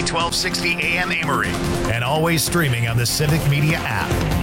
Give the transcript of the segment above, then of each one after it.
1260 AM Amory, and always streaming on the Civic Media app.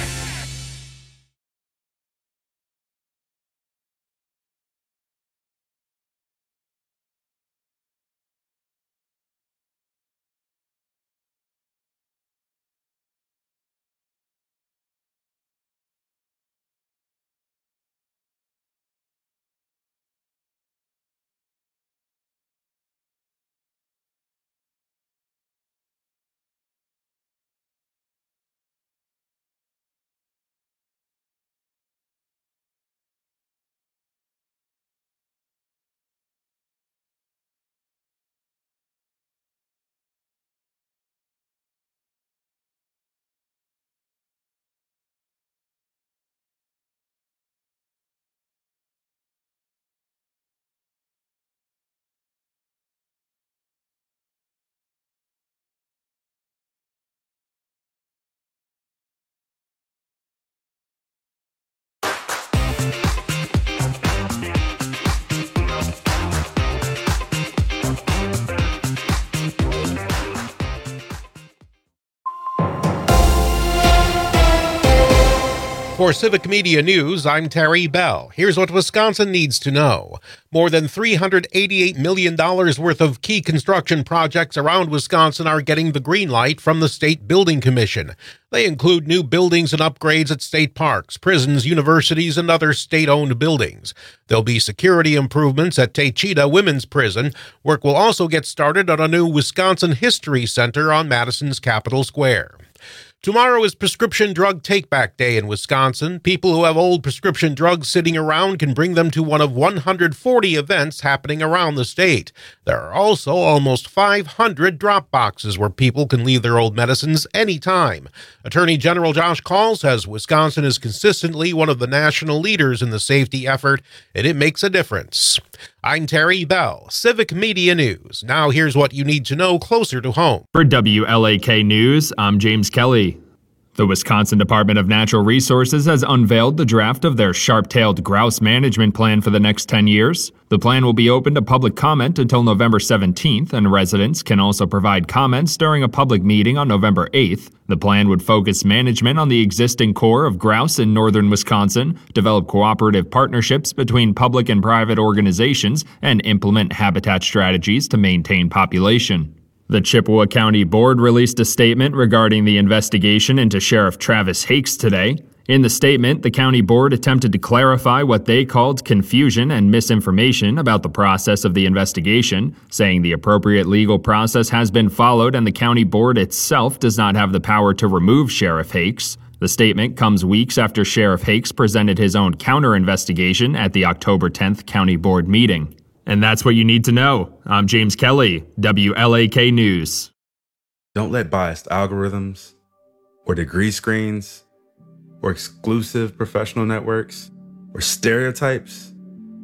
For Civic Media News, I'm Terry Bell. Here's what Wisconsin needs to know. More than $388 million worth of key construction projects around Wisconsin are getting the green light from the State Building Commission. They include new buildings and upgrades at state parks, prisons, universities, and other state-owned buildings. There'll be security improvements at Taycheedah Women's Prison. Work will also get started on a new Wisconsin History Center on Madison's Capitol Square. Tomorrow is Prescription Drug Take-Back Day in Wisconsin. People who have old prescription drugs sitting around can bring them to one of 140 events happening around the state. There are also almost 500 drop boxes where people can leave their old medicines anytime. Attorney General Josh Kaul says Wisconsin is consistently one of the national leaders in the safety effort, and it makes a difference. I'm Terry Bell, Civic Media News. Now here's what you need to know closer to home. For WLAK News, I'm James Kelly. The Wisconsin Department of Natural Resources has unveiled the draft of their sharp-tailed grouse management plan for the next 10 years. The plan will be open to public comment until November 17th, and residents can also provide comments during a public meeting on November 8th. The plan would focus management on the existing core of grouse in northern Wisconsin, develop cooperative partnerships between public and private organizations, and implement habitat strategies to maintain population. The Chippewa County Board released a statement regarding the investigation into Sheriff Travis Hakes today. In the statement, the county board attempted to clarify what they called confusion and misinformation about the process of the investigation, saying the appropriate legal process has been followed and the county board itself does not have the power to remove Sheriff Hakes. The statement comes weeks after Sheriff Hakes presented his own counter-investigation at the October 10th county board meeting. And that's what you need to know. I'm James Kelly, WLAK News. Don't let biased algorithms, or degree screens, or exclusive professional networks, or stereotypes.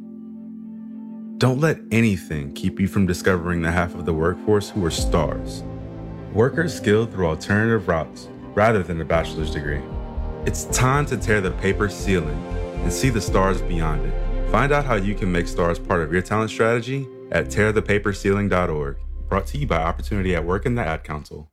Don't let anything keep you from discovering the half of the workforce who are stars. Workers skilled through alternative routes rather than a bachelor's degree. It's time to tear the paper ceiling and see the stars beyond it. Find out how you can make stars part of your talent strategy at tearthepaperceiling.org. Brought to you by Opportunity at Work and the Ad Council.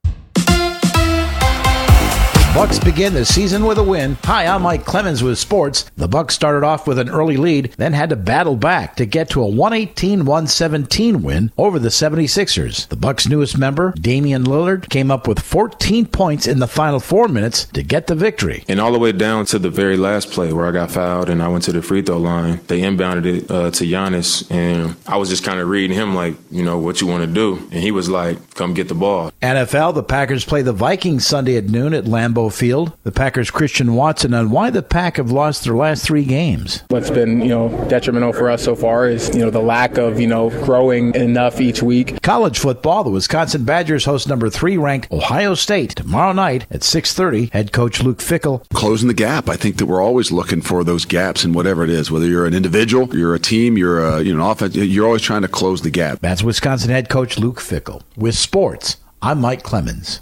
Bucks begin the season with a win. Hi, I'm Mike Clemens with sports. The Bucks started off with an early lead, then had to battle back to get to a 118-117 win over the 76ers. The Bucks' newest member, Damian Lillard, came up with 14 points in the final 4 minutes to get the victory. And all the way down to the very last play where I got fouled and I went to the free throw line, they inbounded it to Giannis, and I was just kind of reading him like, what you want to do? And he was like, come get the ball. NFL, the Packers play the Vikings Sunday at noon at Lambeau Field. The Packers' Christian Watson on why the Pack have lost their last 3 games. What's been, detrimental for us so far is, the lack of, growing enough each week. College football, the Wisconsin Badgers host number 3 ranked Ohio State tomorrow night at 6:30. Head coach Luke Fickell. Closing the gap. I think that we're always looking for those gaps in whatever it is, whether you're an individual, you're a team, you're an offense, you're always trying to close the gap. That's Wisconsin head coach Luke Fickell. With sports, I'm Mike Clemens.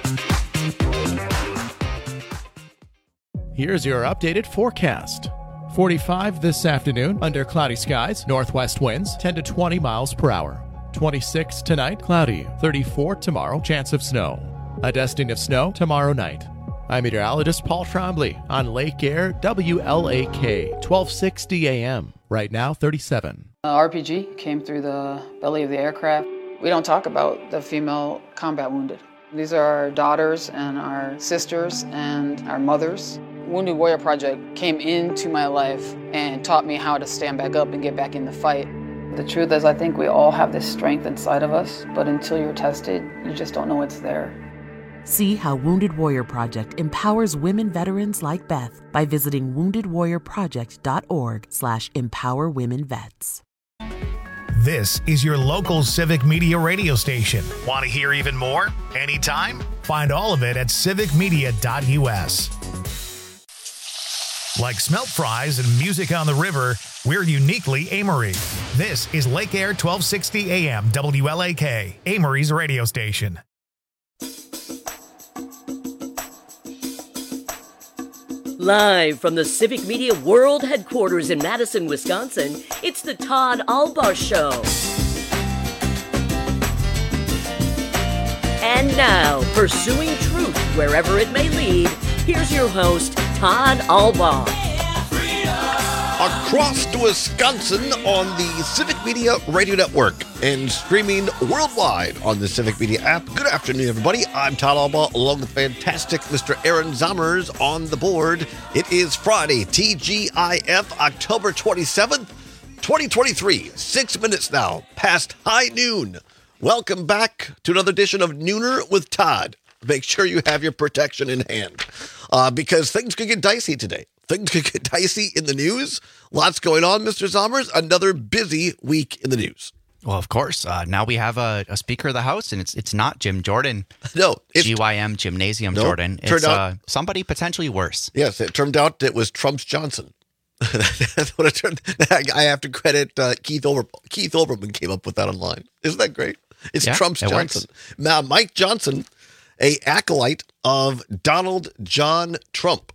Here's your updated forecast. 45 this afternoon under cloudy skies. Northwest winds 10 to 20 miles per hour. 26 tonight, cloudy. 34 tomorrow, chance of snow. A dusting of snow tomorrow night. I'm meteorologist Paul Trombley on Lake Air WLAK 1260 AM. Right now, 37. RPG came through the belly of the aircraft. We don't talk about the female combat wounded. These are our daughters and our sisters and our mothers. Wounded Warrior Project came into my life and taught me how to stand back up and get back in the fight. The truth is, I think we all have this strength inside of us, but until you're tested, you just don't know it's there. See how Wounded Warrior Project empowers women veterans like Beth by visiting woundedwarriorproject.org/empowerwomenvets. This is your local Civic Media radio station. Want to hear even more? Anytime? Find all of it at civicmedia.us. Like smelt fries and music on the river, we're uniquely Amory. This is Lake Air 1260 AM WLAK, Amory's radio station. Live from the Civic Media World Headquarters in Madison, Wisconsin, it's the Todd Albaugh Show. And now, pursuing truth wherever it may lead, here's your host, Todd Albaugh. Across Wisconsin on the Civic Media Radio Network and streaming worldwide on the Civic Media app. Good afternoon, everybody. I'm Todd Albaugh, along with fantastic Mr. Aaron Zommers on the board. It is Friday, TGIF, October 27th, 2023. 6 minutes now, past high noon. Welcome back to another edition of Nooner with Todd. Make sure you have your protection in hand because things could get dicey today. Things could get dicey in the news. Lots going on, Mr. Zommers. Another busy week in the news. Well, of course. Now we have a Speaker of the House, and it's not Jim Jordan. No. GYM Gymnasium Jordan. It's somebody potentially worse. Yes, it turned out it was Trump's Johnson. That's what it turned. I have to credit Keith Olbermann. Keith Olbermann came up with that online. Isn't that great? It's Trump's Johnson. Works. Now, Mike Johnson, a acolyte of Donald John Trump.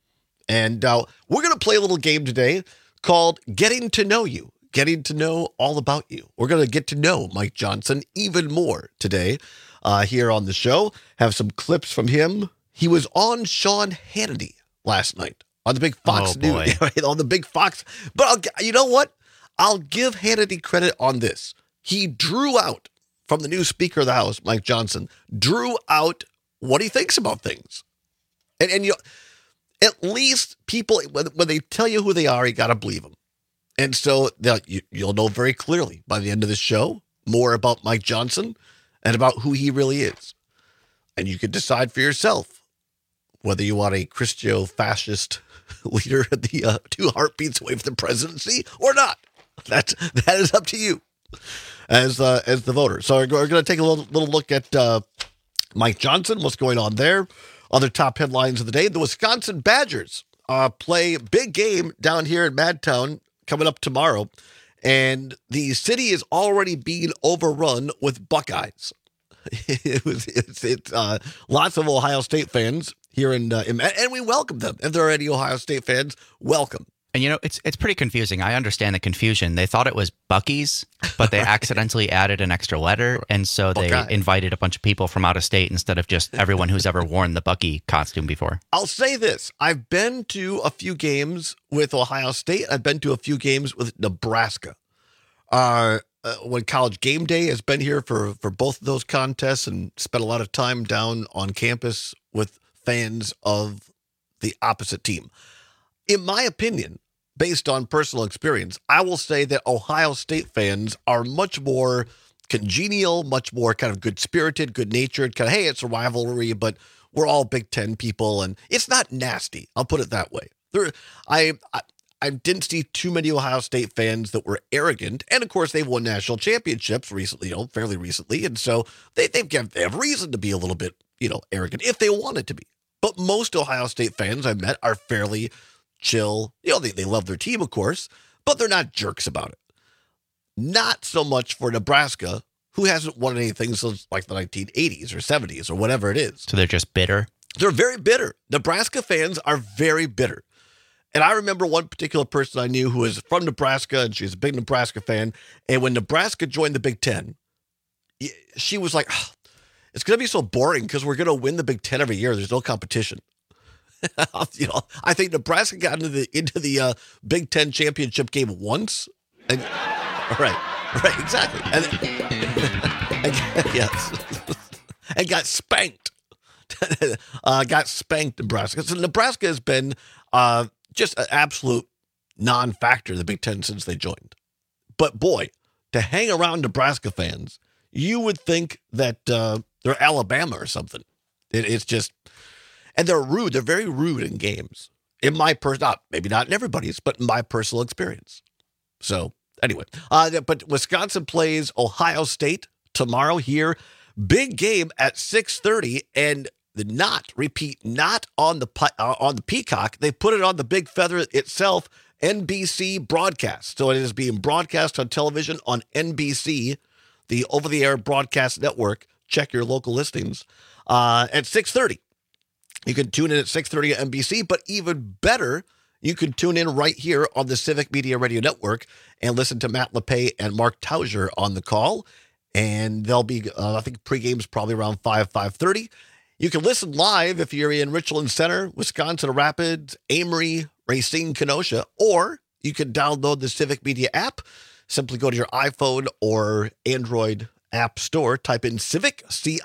And we're going to play a little game today called Getting to Know You, getting to know all about you. We're going to get to know Mike Johnson even more today here on the show. Have some clips from him. He was on Sean Hannity last night on the big Fox News, on the big Fox. But you know what? I'll give Hannity credit on this. He drew out from the new Speaker of the House, Mike Johnson, drew out what he thinks about things. And you know, at least people, when they tell you who they are, you got to believe them. And so you'll know very clearly by the end of the show more about Mike Johnson and about who he really is. And you can decide for yourself whether you want a Christo-fascist leader at the 2 heartbeats away from the presidency or not. That is up to you as the voter. So we're going to take a little look at Mike Johnson, what's going on there. Other top headlines of the day. The Wisconsin Badgers play big game down here in Madtown coming up tomorrow. And the city is already being overrun with Buckeyes. It's lots of Ohio State fans here and we welcome them. If there are any Ohio State fans, welcome. And, you know, it's pretty confusing. I understand the confusion. They thought it was Buc-ee's, but they accidentally added an extra letter. And so they invited a bunch of people from out of state instead of just everyone who's ever worn the Buc-ee costume before. I'll say this. I've been to a few games with Ohio State. I've been to a few games with Nebraska. When College Game Day has been here for both of those contests and spent a lot of time down on campus with fans of the opposite team. In my opinion, based on personal experience, I will say that Ohio State fans are much more congenial, much more kind of good-spirited, good-natured, kind of, hey, it's a rivalry, but we're all Big Ten people, and it's not nasty. I'll put it that way. I didn't see too many Ohio State fans that were arrogant, and of course, they've won national championships recently, fairly recently, and so they have reason to be a little bit, arrogant if they wanted to be. But most Ohio State fans I've met are fairly chill. They love their team, of course, but they're not jerks about it. Not so much for Nebraska, who hasn't won anything since like the 1980s or 70s or whatever it is. So they're just bitter? They're very bitter. Nebraska fans are very bitter. And I remember one particular person I knew who was from Nebraska, and she's a big Nebraska fan. And when Nebraska joined the Big Ten, she was like, oh, it's going to be so boring because we're going to win the Big Ten every year. There's no competition. I think Nebraska got into the Big Ten championship game once. And, right, exactly. Yes. And got spanked. Nebraska. So Nebraska has been just an absolute non-factor in the Big Ten since they joined. But boy, to hang around Nebraska fans, you would think that they're Alabama or something. It's just, and they're rude. They're very rude in games. In my maybe not in everybody's, but in my personal experience. So anyway, but Wisconsin plays Ohio State tomorrow here. Big game at 6:30, and not on the Peacock. They put it on the Big Feather itself, NBC broadcast. So it is being broadcast on television on NBC, the over-the-air broadcast network. Check your local listings at 6:30. You can tune in at 6:30 at NBC, but even better, you can tune in right here on the Civic Media Radio Network and listen to Matt LePay and Mark Tauger on the call. And they'll be, I think pregame's probably around 5:30. You can listen live if you're in Richland Center, Wisconsin Rapids, Amory, Racine, Kenosha, or you can download the Civic Media app. Simply go to your iPhone or Android app store, type in Civic,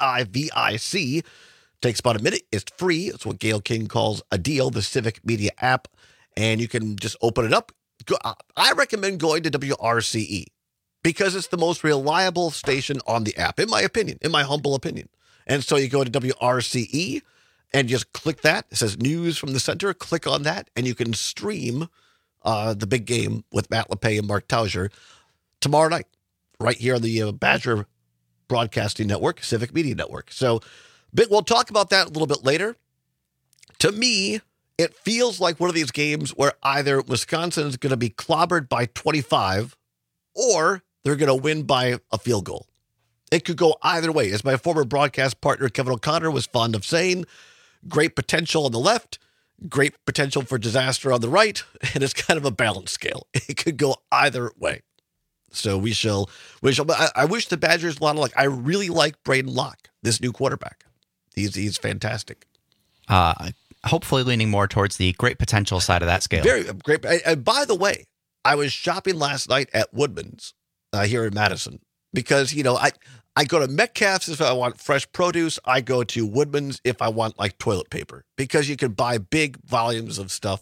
CIVIC. Takes about a minute. It's free. It's what Gail King calls a deal, the Civic Media app. And you can just open it up. I recommend going to WRCE because it's the most reliable station on the app, in my opinion, in my humble opinion. And so you go to WRCE and just click that. It says News from the Center. Click on that, and you can stream the big game with Matt LePay and Mark Tauger tomorrow night, right here on the Badger Broadcasting Network, Civic Media Network. So we'll talk about that a little bit later. To me, it feels like one of these games where either Wisconsin is going to be clobbered by 25 or they're going to win by a field goal. It could go either way. As my former broadcast partner, Kevin O'Connor, was fond of saying, great potential on the left, great potential for disaster on the right, and it's kind of a balance scale. It could go either way. So we shall. I wish the Badgers a lot of luck. I really like Braden Locke, this new quarterback. He's fantastic. Hopefully leaning more towards the great potential side of that scale. Very great. And by the way, I was shopping last night at Woodman's here in Madison because, I go to Metcalf's if I want fresh produce. I go to Woodman's if I want like toilet paper because you can buy big volumes of stuff,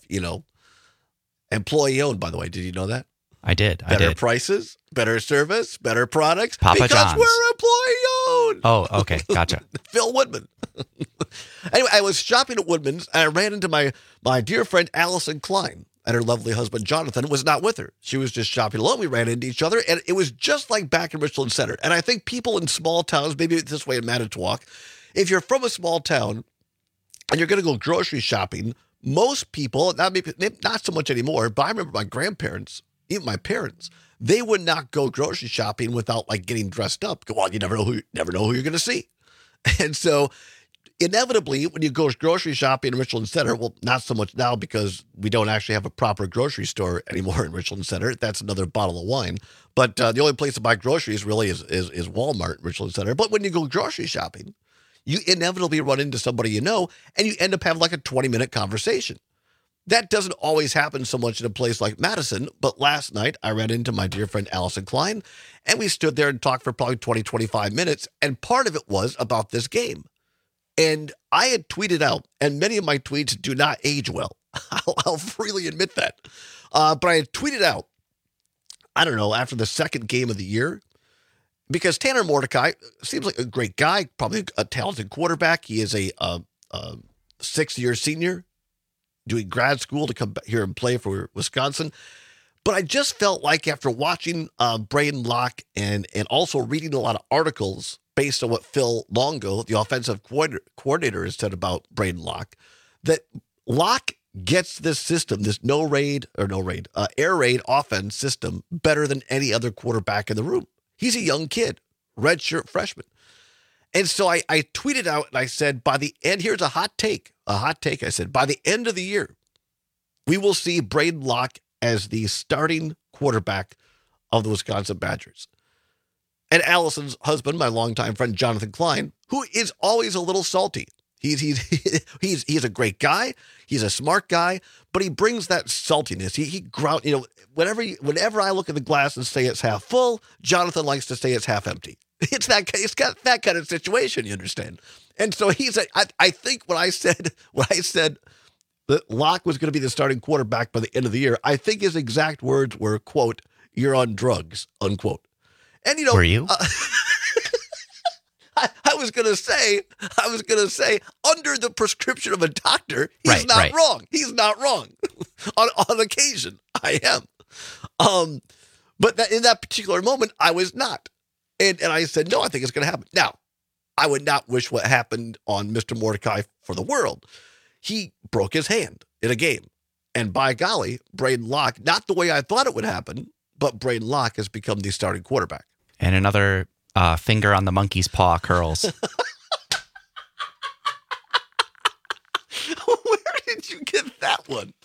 Employee owned, by the way. Did you know that? I did. Better prices, better service, better products. Papa because John's. We're employee owned. Oh, okay. Gotcha. Phil Woodman. Anyway, I was shopping at Woodman's and I ran into my dear friend Allison Klein, and her lovely husband Jonathan was not with her. She was just shopping alone. We ran into each other, and it was just like back in Richland Center. And I think people in small towns, maybe this way in Manitowoc, if you're from a small town and you're going to go grocery shopping, most people, not so much anymore, but I remember my grandparents, even my parents, they would not go grocery shopping without like getting dressed up. Well, you never know who you're going to see. And so inevitably, when you go grocery shopping in Richland Center, well, not so much now because we don't actually have a proper grocery store anymore in Richland Center. That's another bottle of wine. But the only place to buy groceries really is Walmart in Richland Center. But when you go grocery shopping, you inevitably run into somebody you know, and you end up having like a 20-minute conversation. That doesn't always happen so much in a place like Madison, but last night I ran into my dear friend Allison Klein, and we stood there and talked for probably 20, 25 minutes, and part of it was about this game. And I had tweeted out, and many of my tweets do not age well. I'll freely admit that. But I had tweeted out, I don't know, after the second game of the year, because Tanner Mordecai seems like a great guy, probably a talented quarterback. He is a sixth-year senior doing grad school to come here and play for Wisconsin. But I just felt like after watching Braden Locke and also reading a lot of articles based on what Phil Longo, the offensive coordinator, has said about Braden Locke, that Locke gets this system, this air raid offense system better than any other quarterback in the room. He's a young kid, redshirt freshman. And so I tweeted out and I said, by the end, here's a hot take. I said, by the end of the year, we will see Braden Locke as the starting quarterback of the Wisconsin Badgers. And Allison's husband, my longtime friend Jonathan Klein, who is always a little salty. He's a great guy. He's a smart guy, but he brings that saltiness. He ground, whenever I look at the glass and say it's half full, Jonathan likes to say it's half empty. It's got that kind of situation, you understand? And so I think when I said that Locke was going to be the starting quarterback by the end of the year, I think his exact words were, quote, "You're on drugs," unquote. And were you? I was going to say, under the prescription of a doctor, he's not wrong. He's not wrong. on occasion, I am. But in that particular moment, I was not. And I said, no, I think it's going to happen. Now, I would not wish what happened on Mr. Mordecai for the world. He broke his hand in a game. And by golly, Braden Locke, not the way I thought it would happen, but Braden Locke has become the starting quarterback. And another finger on the monkey's paw curls. Where did you get that one?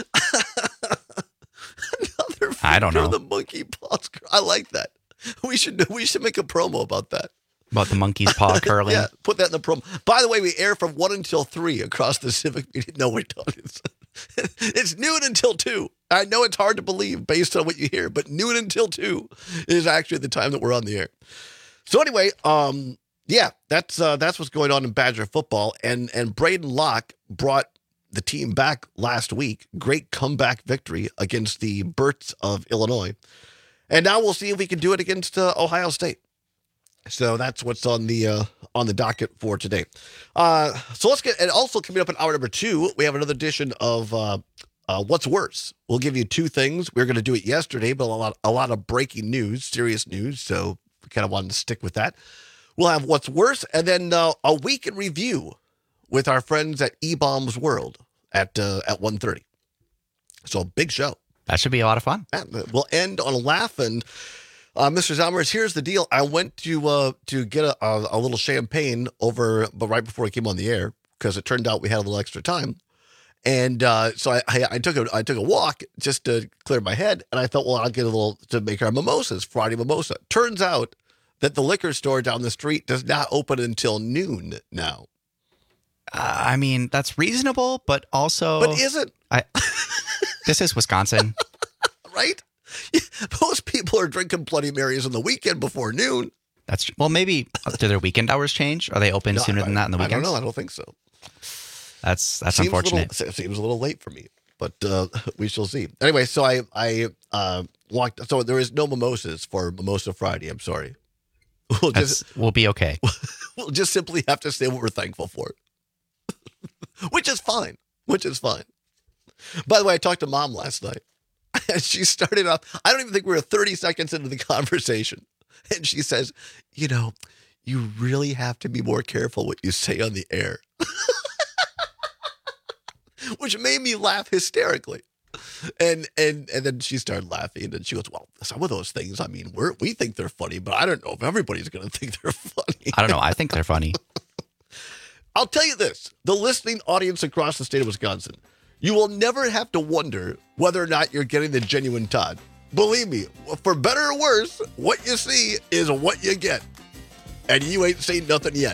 Another finger I don't know. on the monkey paws. I like that. We should make a promo about that. About the monkey's paw curling? Yeah, put that in the promo. By the way, we air from 1 until 3 across the Civic Media. No, we don't. It's noon until 2. I know it's hard to believe based on what you hear, but noon until 2 is actually the time that we're on the air. So anyway, that's what's going on in Badger football. And Braden Locke brought the team back last week. Great comeback victory against the Birds of Illinois. And now we'll see if we can do it against Ohio State. So that's what's on the docket for today. So let's get, and also coming up in hour number 2, we have another edition of What's Worse. We'll give you 2 things. We were going to do it yesterday, but a lot of breaking news, serious news. So we kind of wanted to stick with that. We'll have What's Worse, and then a week in review with our friends at eBaum's World at 1:30. So big show. That should be a lot of fun. We'll end on a laugh. And Mr. Zalmers, here's the deal. I went to get a little champagne but right before I came on the air, because it turned out we had a little extra time. And so I took a walk just to clear my head, and I thought, well, I'll get a little to make our mimosas, Friday mimosa. Turns out that the liquor store down the street does not open until noon now. I mean, that's reasonable, but also... But is it? This is Wisconsin. Right? Most people are drinking Bloody Marys on the weekend before noon. That's well, maybe do their weekend hours change? Are they open sooner than that in the weekends? I don't know. I don't think so. That's unfortunate. Seems a little late for me, but we shall see. Anyway, so I walked. So there is no mimosas for Mimosa Friday. I'm sorry. We'll be okay. We'll just simply have to say what we're thankful for, which is fine. By the way, I talked to Mom last night, and she started off. I don't even think we were 30 seconds into the conversation, and she says, "You really have to be more careful what you say on the air," which made me laugh hysterically. And then she started laughing, and she goes, "Well, some of those things, I mean, we think they're funny, but I don't know if everybody's going to think they're funny." I don't know. I think they're funny. I'll tell you this: the listening audience across the state of Wisconsin, you will never have to wonder whether or not you're getting the genuine Todd. Believe me, for better or worse, what you see is what you get. And you ain't seen nothing yet.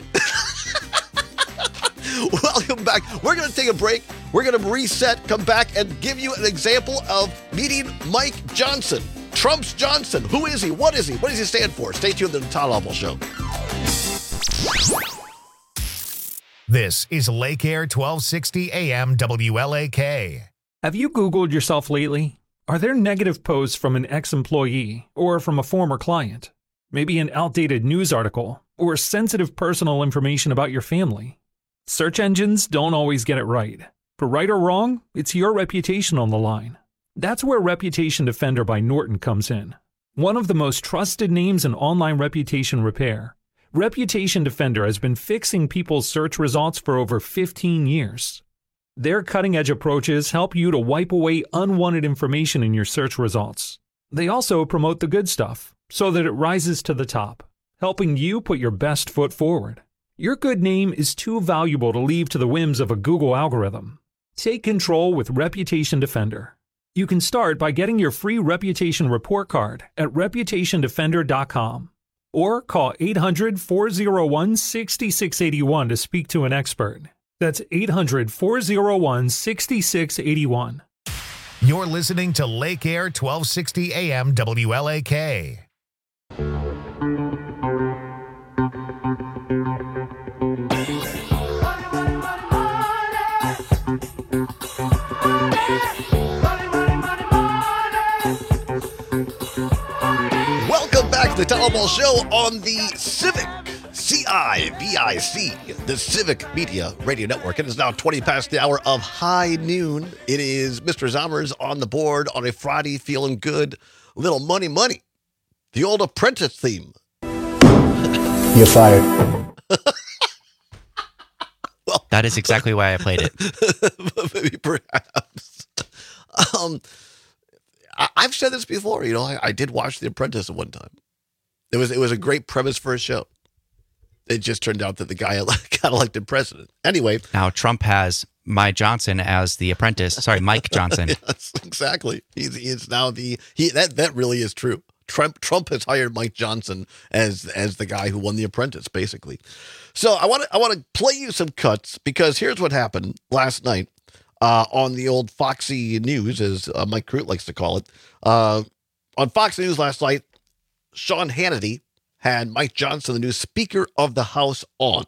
Welcome back. We're going to take a break. We're going to reset, come back, and give you an example of meeting Mike Johnson. Trump's Johnson. Who is he? What is he? What does he stand for? Stay tuned to the Todd Alba Show. This is Lake Air 1260 AM WLAK. Have you Googled yourself lately? Are there negative posts from an ex-employee or from a former client? Maybe an outdated news article or sensitive personal information about your family? Search engines don't always get it right. For right or wrong, it's your reputation on the line. That's where Reputation Defender by Norton comes in. One of the most trusted names in online reputation repair, Reputation Defender has been fixing people's search results for over 15 years. Their cutting-edge approaches help you to wipe away unwanted information in your search results. They also promote the good stuff so that it rises to the top, helping you put your best foot forward. Your good name is too valuable to leave to the whims of a Google algorithm. Take control with Reputation Defender. You can start by getting your free Reputation Report Card at reputationdefender.com or call 800-401-6681 to speak to an expert. That's 800-401-6681. You're listening to Lake Air 1260 AM WLAK. Welcome back to the Town Hall Show on the Civic, CIVIC, the Civic Media Radio Network. It is now 20 past the hour of high noon. It is Mr. Zommers on the board on a Friday, feeling good. Little money, money. The old Apprentice theme. You're fired. Well, that is exactly why I played it. Maybe perhaps. I've said this before. I did watch The Apprentice at one time. It was a great premise for a show. It just turned out that the guy got elected president. Anyway. Now Trump has Mike Johnson as the apprentice. Sorry, Mike Johnson. Yes, exactly. He's now that really is true. Trump has hired Mike Johnson as the guy who won The Apprentice, basically. So I want to play you some cuts because here's what happened last night on the old Foxy News, as Mike Crute likes to call it. On Fox News last night, Sean Hannity had Mike Johnson, the new Speaker of the House, on.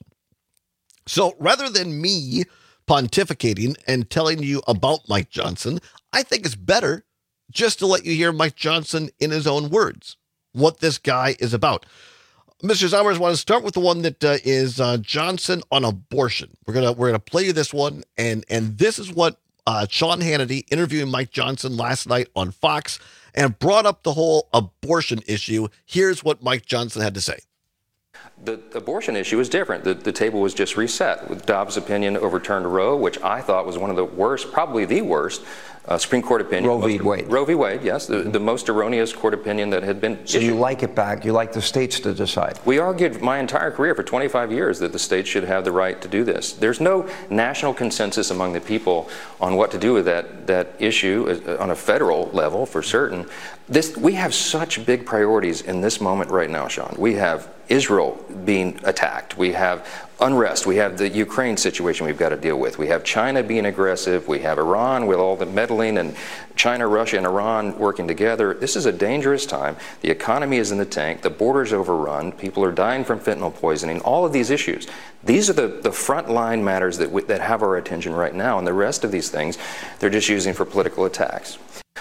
So rather than me pontificating and telling you about Mike Johnson, I think it's better just to let you hear Mike Johnson in his own words, what this guy is about. Mr. Zommers, want to start with the one that is Johnson on abortion. We're gonna play you this one, and this is what Sean Hannity interviewing Mike Johnson last night on Fox and brought up the whole abortion issue. Here's what Mike Johnson had to say. The abortion issue is different. The table was just reset with Dobbs' opinion overturned Roe, which I thought was one of the worst, probably the worst Supreme Court opinion. Roe v. Wade. Roe v. Wade, yes. The most erroneous court opinion that had been So issued. you like it back. You like the states to decide. We argued my entire career for 25 years that the states should have the right to do this. There's no national consensus among the people on what to do with that issue on a federal level, for certain. We have such big priorities in this moment right now, Sean. We have Israel being attacked. We have unrest. We have the Ukraine situation we've got to deal with. We have China being aggressive. We have Iran with all the meddling, and China, Russia, and Iran working together. This is a dangerous time. The economy is in the tank. The border's overrun. People are dying from fentanyl poisoning. All of these issues. These are the frontline matters that have our attention right now, and the rest of these things they're just using for political attacks.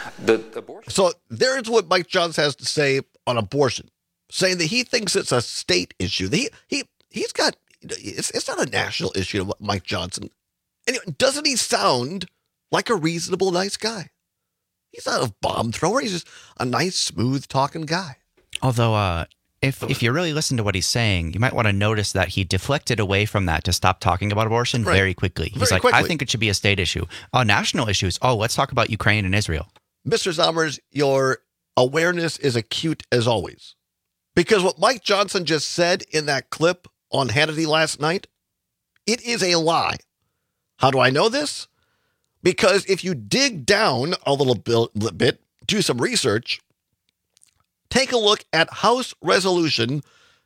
So there's what Mike Johnson has to say on abortion, saying that he thinks it's a state issue. He's got it's not a national issue. Mike Johnson, and doesn't he sound like a reasonable, nice guy? He's not a bomb thrower. He's just a nice, smooth talking guy. Although, if you really listen to what he's saying, you might want to notice that he deflected away from that to stop talking about abortion very quickly. He's like, I think it should be a state issue. National issues. Let's talk about Ukraine and Israel. Mr. Zommers, your awareness is acute as always. Because what Mike Johnson just said in that clip on Hannity last night, it is a lie. How do I know this? Because if you dig down a little bit, do some research, take a look at House Resolution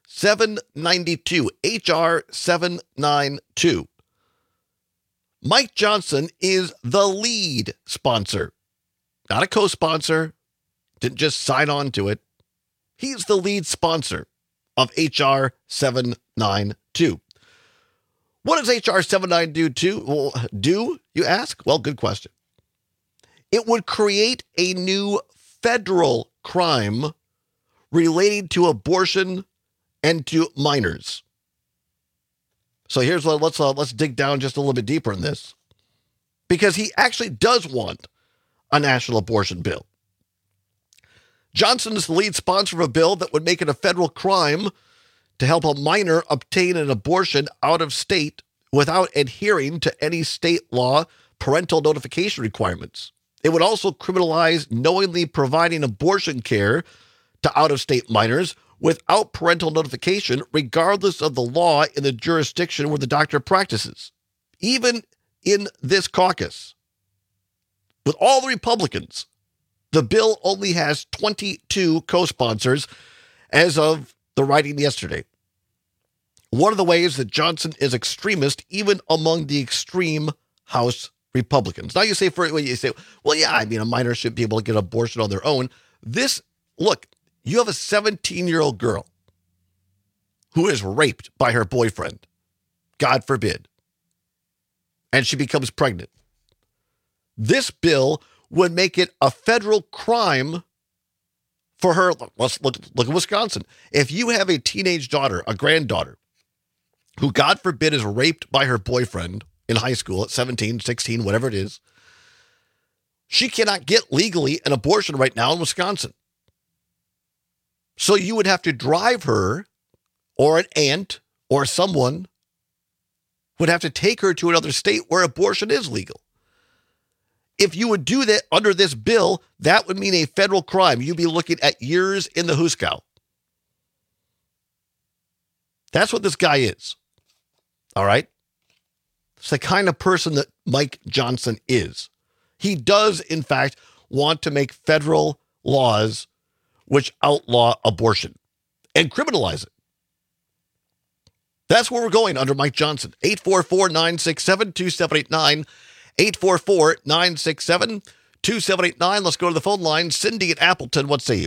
792, H.R. 792. Mike Johnson is the lead sponsor. Not a co-sponsor, didn't just sign on to it. He's the lead sponsor of H.R. 792. What does H.R. 792 do, you ask? Well, good question. It would create a new federal crime related to abortion and to minors. So here's let's dig down just a little bit deeper in this, because he actually does want a national abortion bill. Johnson is the lead sponsor of a bill that would make it a federal crime to help a minor obtain an abortion out of state without adhering to any state law parental notification requirements. It would also criminalize knowingly providing abortion care to out-of-state minors without parental notification, regardless of the law in the jurisdiction where the doctor practices, even in this caucus, with all the Republicans, the bill only has 22 co-sponsors as of the writing yesterday. One of the ways that Johnson is extremist, even among the extreme House Republicans. Now you say, well, yeah, I mean, a minor should be able to get an abortion on their own. Look, you have a 17-year-old girl who is raped by her boyfriend, God forbid, and she becomes pregnant. This bill would make it a federal crime for her. Let's look at Wisconsin. If you have a teenage daughter, a granddaughter, who, God forbid, is raped by her boyfriend in high school at 17, 16, whatever it is, she cannot get legally an abortion right now in Wisconsin. So you would have to drive her, or an aunt or someone would have to take her to another state where abortion is legal. If you would do that under this bill, that would mean a federal crime. You'd be looking at years in the Huskow. That's what this guy is. All right? It's the kind of person that Mike Johnson is. He does, in fact, want to make federal laws which outlaw abortion and criminalize it. That's where we're going under Mike Johnson. 844-967-2789. 844-967-2789. Let's go to the phone line. Cindy at Appleton, what say you?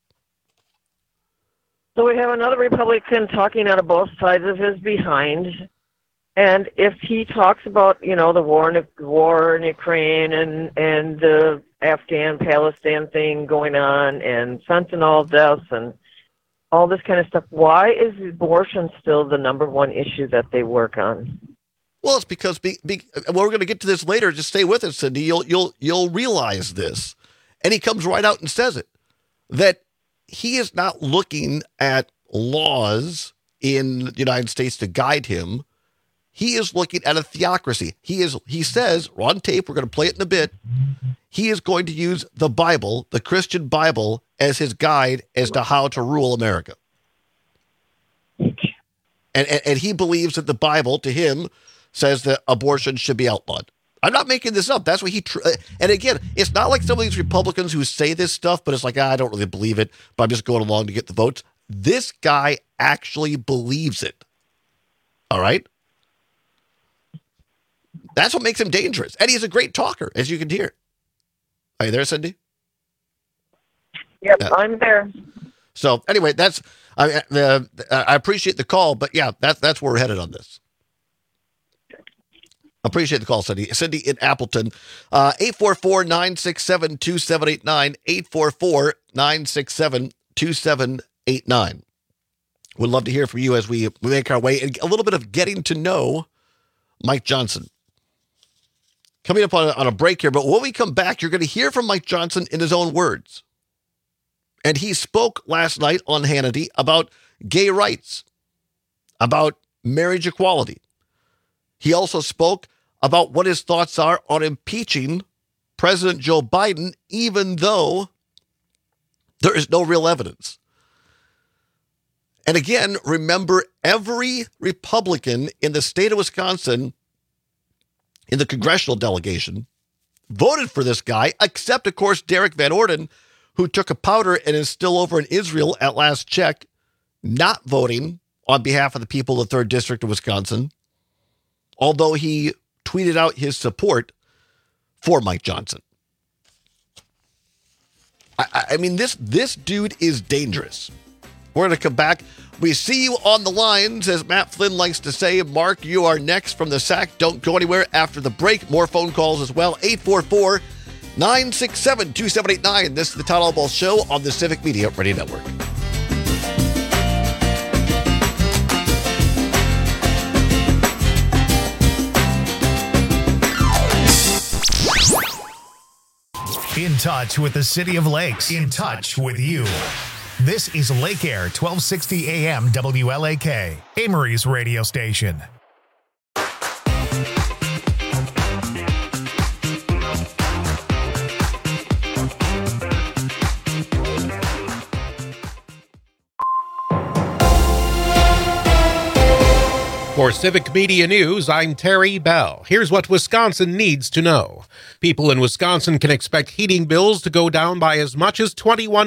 So we have another Republican talking out of both sides of his behind. And if he talks about, the war in Ukraine and the Afghan-Palestine thing going on and fentanyl deaths and all this kind of stuff, why is abortion still the number one issue that they work on? Well, it's because we're going to get to this later. Just stay with us, Cindy. You'll realize this. And he comes right out and says it, that he is not looking at laws in the United States to guide him. He is looking at a theocracy. He says, we're on tape, we're going to play it in a bit, he is going to use the Bible, the Christian Bible, as his guide as to how to rule America. And he believes that the Bible, to him, says that abortion should be outlawed. I'm not making this up. That's what and again, it's not like some of these Republicans who say this stuff, but it's like, I don't really believe it, but I'm just going along to get the votes. This guy actually believes it. All right? That's what makes him dangerous. And he's a great talker, as you can hear. Are you there, Cindy? Yep, yeah. I'm there. So anyway, I appreciate the call, but yeah, that's where we're headed on this. Appreciate the call, Cindy. Cindy in Appleton, 844-967-2789, 844-967-2789. We'd love to hear from you as we make our way and a little bit of getting to know Mike Johnson. Coming up on a break here, but when we come back, you're going to hear from Mike Johnson in his own words. And he spoke last night on Hannity about gay rights, about marriage equality. He also spoke about what his thoughts are on impeaching President Joe Biden, even though there is no real evidence. And again, remember, every Republican in the state of Wisconsin, in the congressional delegation, voted for this guy, except, of course, Derek Van Orden, who took a powder and is still over in Israel at last check, not voting on behalf of the people of the 3rd District of Wisconsin, although he tweeted out his support for Mike Johnson. I mean, this dude is dangerous. We're going to come back. We see you on the lines, as Matt Flynn likes to say. Mark, you are next from the SAC. Don't go anywhere after the break. More phone calls as well. 844-967-2789. This is the Todd Albaugh Show on the Civic Media Radio Network. In touch with the City of Lakes. In touch with you. This is Lake Air 1260 AM WLAK, Amory's radio station. For Civic Media News, I'm Terry Bell. Here's what Wisconsin needs to know. People in Wisconsin can expect heating bills to go down by as much as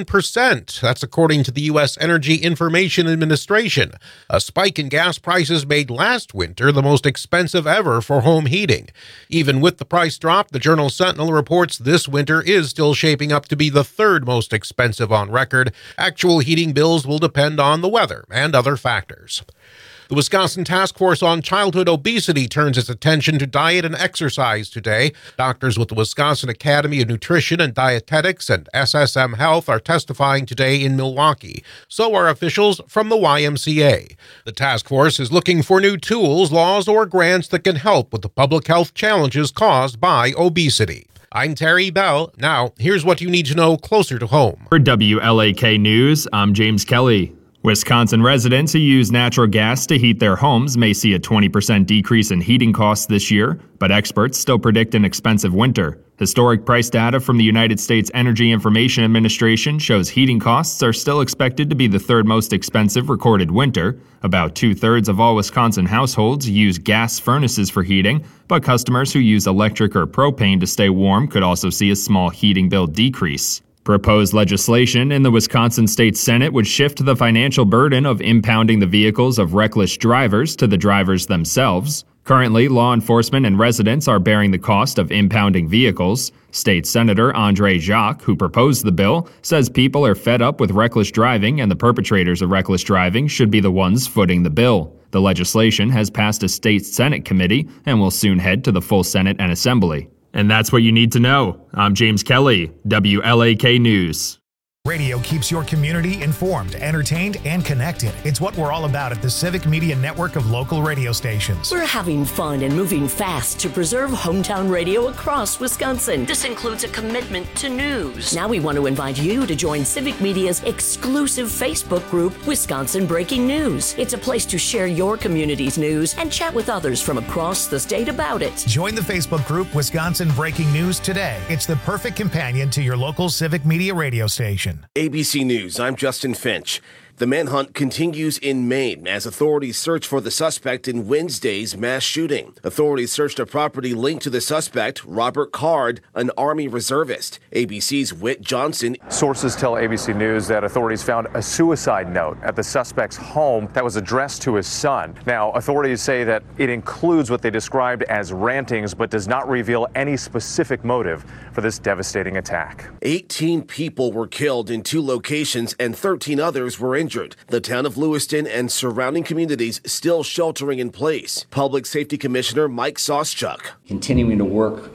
21%. That's according to the U.S. Energy Information Administration. A spike in gas prices made last winter the most expensive ever for home heating. Even with the price drop, the Journal Sentinel reports this winter is still shaping up to be the third most expensive on record. Actual heating bills will depend on the weather and other factors. The Wisconsin Task Force on Childhood Obesity turns its attention to diet and exercise today. Doctors with the Wisconsin Academy of Nutrition and Dietetics and SSM Health are testifying today in Milwaukee. So are officials from the YMCA. The task force is looking for new tools, laws, or grants that can help with the public health challenges caused by obesity. I'm Terry Bell. Now, here's what you need to know closer to home. For WLAK News, I'm James Kelly. Wisconsin residents who use natural gas to heat their homes may see a 20% decrease in heating costs this year, but experts still predict an expensive winter. Historic price data from the United States Energy Information Administration shows heating costs are still expected to be the third most expensive recorded winter. About 2/3 of all Wisconsin households use gas furnaces for heating, but customers who use electric or propane to stay warm could also see a small heating bill decrease. Proposed legislation in the Wisconsin State Senate would shift the financial burden of impounding the vehicles of reckless drivers to the drivers themselves. Currently, law enforcement and residents are bearing the cost of impounding vehicles. State Senator Andre Jacques, who proposed the bill, says people are fed up with reckless driving and the perpetrators of reckless driving should be the ones footing the bill. The legislation has passed a state Senate committee and will soon head to the full Senate and Assembly. And that's what you need to know. I'm James Kelly, WLAK News. Radio keeps your community informed, entertained, and connected. It's what we're all about at the Civic Media Network of local radio stations. We're having fun and moving fast to preserve hometown radio across Wisconsin. This includes a commitment to news. Now we want to invite you to join Civic Media's exclusive Facebook group, Wisconsin Breaking News. It's a place to share your community's news and chat with others from across the state about it. Join the Facebook group, Wisconsin Breaking News today. It's the perfect companion to your local Civic Media radio station. ABC News, I'm Justin Finch. The manhunt continues in Maine as authorities search for the suspect in Wednesday's mass shooting. Authorities searched a property linked to the suspect, Robert Card, an Army reservist. ABC's Whit Johnson. Sources tell ABC News that authorities found a suicide note at the suspect's home that was addressed to his son. Now, authorities say that it includes what they described as rantings, but does not reveal any specific motive for this devastating attack. 18 people were killed in 2 locations and 13 others were injured. The town of Lewiston and surrounding communities still sheltering in place. Public Safety Commissioner Mike Soschuk. Continuing to work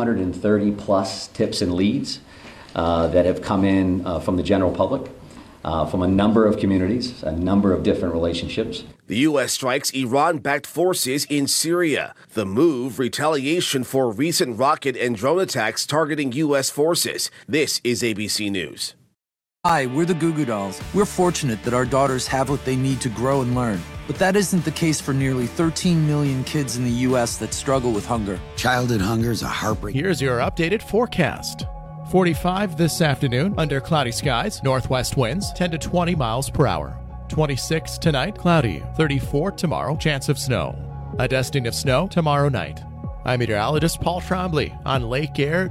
530 plus tips and leads that have come in from the general public, from a number of communities, a number of different relationships. The U.S. strikes Iran-backed forces in Syria. The move, retaliation for recent rocket and drone attacks targeting U.S. forces. This is ABC News. Hi, we're the Goo Goo Dolls. We're fortunate that our daughters have what they need to grow and learn. But that isn't the case for nearly 13 million kids in the U.S. that struggle with hunger. Childhood hunger is a heartbreak. Here's your updated forecast. 45 this afternoon, under cloudy skies, northwest winds 10 to 20 miles per hour. 26 tonight, cloudy. 34 tomorrow, chance of snow. A dusting of snow tomorrow night. I'm meteorologist Paul Trombley on Lake Air,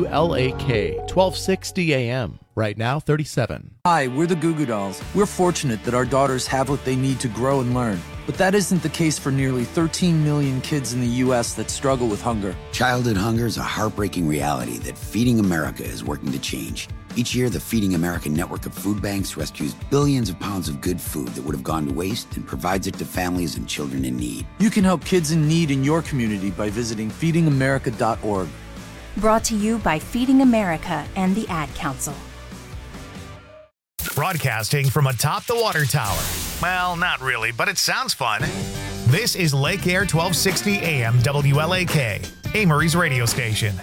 WLAK, 1260 AM. Right now, 37. Hi, we're the Goo Goo Dolls. We're fortunate that our daughters have what they need to grow and learn. But that isn't the case for nearly 13 million kids in the U.S. that struggle with hunger. Childhood hunger is a heartbreaking reality that Feeding America is working to change. Each year, the Feeding America network of food banks rescues billions of pounds of good food that would have gone to waste and provides it to families and children in need. You can help kids in need in your community by visiting feedingamerica.org. Brought to you by Feeding America and the Ad Council. Broadcasting from atop the water tower. Well, not really, but it sounds fun. This is Lake Air 1260 AM WLAK, Amory's radio station.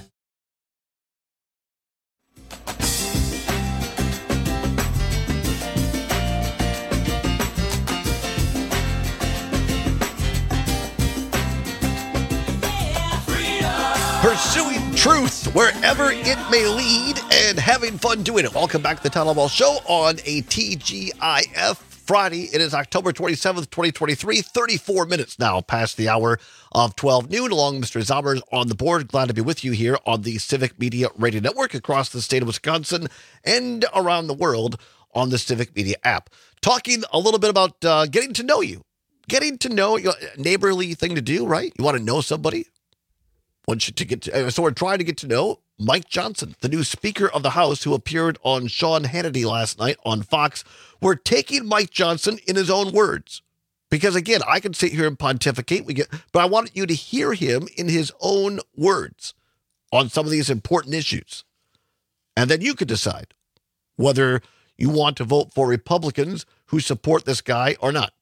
Pursuing truth wherever it may lead and having fun doing it. Welcome back to the Town Hall Ball Show on a TGIF Friday. It is October 27th, 2023, 34 minutes now past the hour of 12 noon. Along Mr. Zommers on the board. Glad to be with you here on the Civic Media Radio Network across the state of Wisconsin and around the world on the Civic Media app. Talking a little bit about getting to know you. Getting to know you, neighborly thing to do, right? You want to know somebody? So we're trying to get to know Mike Johnson, the new Speaker of the House who appeared on Sean Hannity last night on Fox. We're taking Mike Johnson in his own words. Because, again, I can sit here and pontificate, but I want you to hear him in his own words on some of these important issues. And then you could decide whether you want to vote for Republicans who support this guy or not.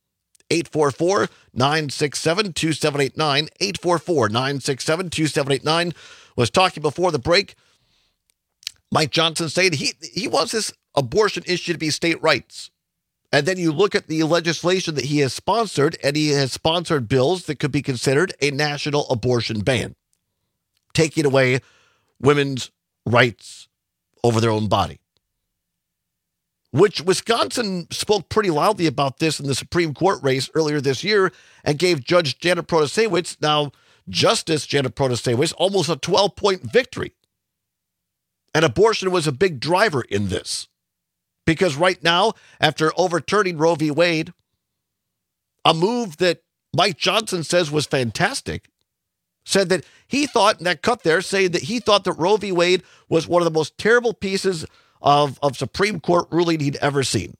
844-967-2789, 844-967-2789. Was talking before the break. Mike Johnson saying he wants this abortion issue to be state rights. And then you look at the legislation that he has sponsored, and he has sponsored bills that could be considered a national abortion ban, taking away women's rights over their own body. Which Wisconsin spoke pretty loudly about this in the Supreme Court race earlier this year and gave Judge Janet Protasiewicz, now Justice Janet Protasiewicz, almost a 12-point victory. And abortion was a big driver in this. Because right now, after overturning Roe v. Wade, a move that Mike Johnson says was fantastic, said that he thought, in that cut there, saying that he thought that Roe v. Wade was one of the most terrible pieces of Supreme Court ruling he'd ever seen.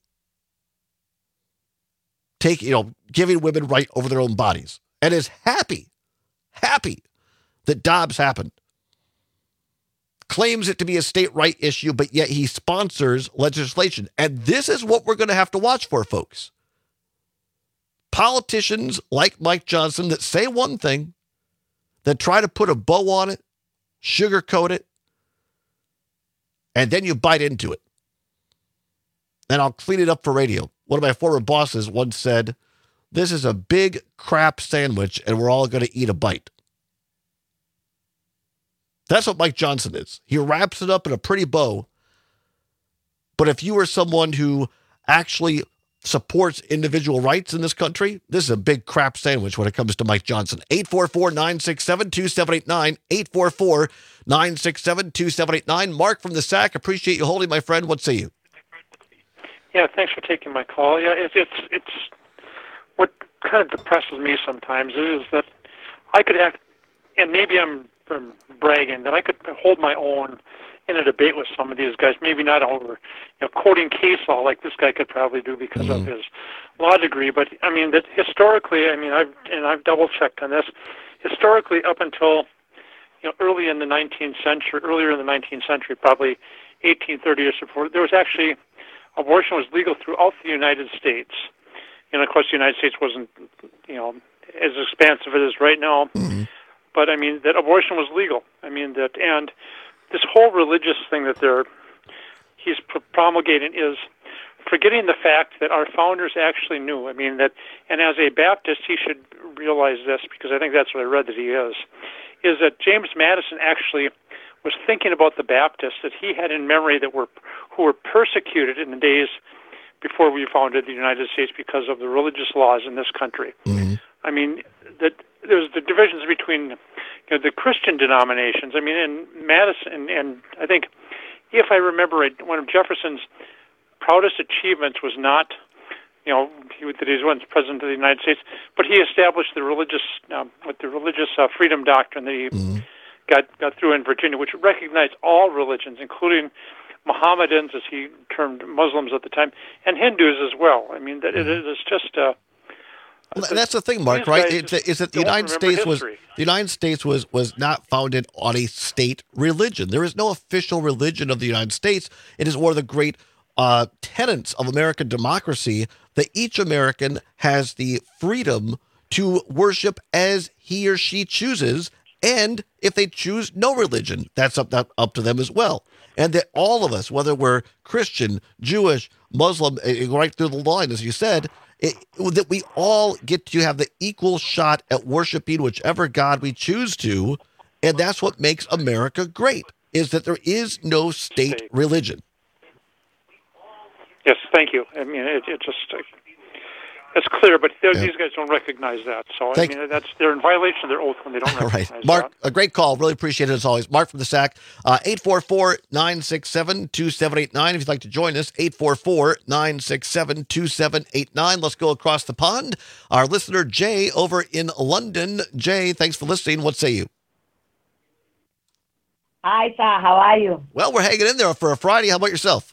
Giving women right over their own bodies. And is happy that Dobbs happened. Claims it to be a state right issue, but yet he sponsors legislation. And this is what we're going to have to watch for, folks. Politicians like Mike Johnson that say one thing, that try to put a bow on it, sugarcoat it, and then you bite into it. And I'll clean it up for radio. One of my former bosses once said, "This is a big crap sandwich, and we're all going to eat a bite." That's what Mike Johnson is. He wraps it up in a pretty bow. But if you are someone who actually supports individual rights in this country, this is a big crap sandwich when it comes to Mike Johnson. 844-967-2789, 844-967-2789. Mark from the SAC, appreciate you holding, my friend. What say you? Yeah, thanks for taking my call. Yeah, it's what kind of depresses me sometimes is that I could act, and maybe I'm bragging, that I could hold my own in a debate with some of these guys, maybe not over quoting case law like this guy could probably do because of his law degree, but I mean that historically, I've double checked on this. Historically, up until earlier in the 19th century, probably 1830 or so forth, there was actually abortion was legal throughout the United States. And of course, the United States wasn't as expansive as it is right now. Mm-hmm. But I mean that abortion was legal. And this whole religious thing that he's promulgating is forgetting the fact that our founders actually knew. And as a Baptist, he should realize this, because I think that's what I read that he is that James Madison actually was thinking about the Baptists that he had in memory who were persecuted in the days before we founded the United States because of the religious laws in this country. Mm-hmm. That there's the divisions between the Christian denominations. In Madison, and I think, if I remember right, one of Jefferson's proudest achievements was not, that he was president of the United States, but he established the religious freedom doctrine that he got through in Virginia, which recognized all religions, including Mohammedans, as he termed Muslims at the time, and Hindus as well. That it is just. Well, that's the thing, Mark, right? Is that the United States was not founded on a state religion. There is no official religion of the United States. It is one of the great tenets of American democracy that each American has the freedom to worship as he or she chooses, and if they choose no religion, that's up to them as well. And that all of us, whether we're Christian, Jewish, Muslim, right through the line, as you said, that we all get to have the equal shot at worshiping whichever God we choose to, and that's what makes America great, is that there is no state religion. Yes, thank you. I mean, it just it's clear, but these guys don't recognize that. So I mean, they're in violation of their oath when they don't recognize right. Mark, that. a great call. Really appreciate it as always. Mark from the SAC, 844-967-2789. If you'd like to join us, 844-967-2789. Let's go across the pond. Our listener, Jay, over in London. Jay, thanks for listening. What say you? Hi, sir. How are you? Well, we're hanging in there for a Friday. How about yourself?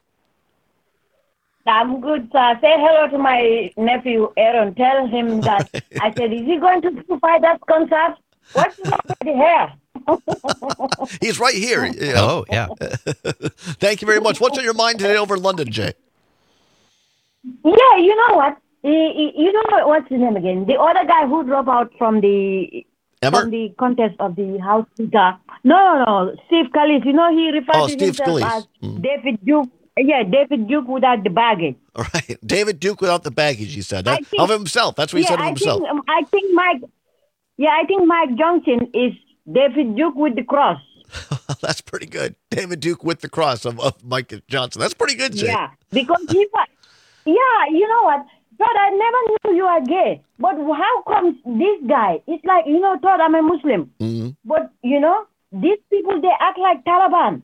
I'm good, sir. Say hello to my nephew, Aaron. Tell him that I said, is he going to fight that concert? What's wrong with the hair? He's right here. You know. Oh, yeah. Thank you very much. What's on your mind today over in London, Jay? Yeah, you know what? You know what's his name again? The other guy who dropped out from the contest of the House Speaker. No. Steve Scalise. You know, he referred to himself as David Duke. Yeah, David Duke without the baggage. All right. David Duke without the baggage, he said. Of himself. That's what he said of himself. I think Mike Johnson is David Duke with the cross. That's pretty good. David Duke with the cross of Mike Johnson. That's pretty good, Jay. Yeah, because you know what? Todd, I never knew you are gay. But how comes this guy? It's like, Todd, I'm a Muslim. Mm-hmm. But, these people, they act like Taliban.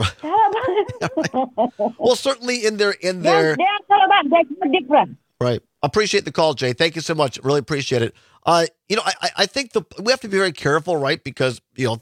Well, certainly in their they're Taliban. They're different. Right. Appreciate the call, Jay. Thank you so much. Really appreciate it. I think we have to be very careful, right? Because